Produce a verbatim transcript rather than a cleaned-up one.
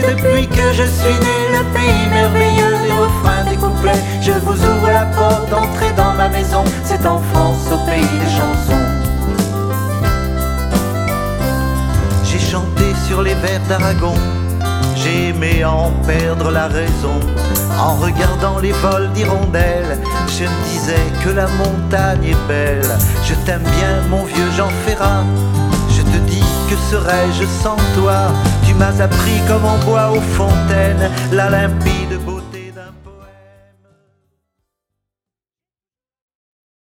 depuis que je suis né, le pays merveilleux des refrains, des couplets. Je vous ouvre la porte d'entrée dans ma maison, c'est en France, au pays des chansons. J'ai chanté sur les vers d'Aragon, j'ai aimé en perdre la raison. En regardant les vols d'hirondelles, je me disais que la montagne est belle. Je t'aime bien mon vieux Jean Ferrat, je te dis que serais-je sans toi. Tu m'as appris comme on boit aux fontaines la limpide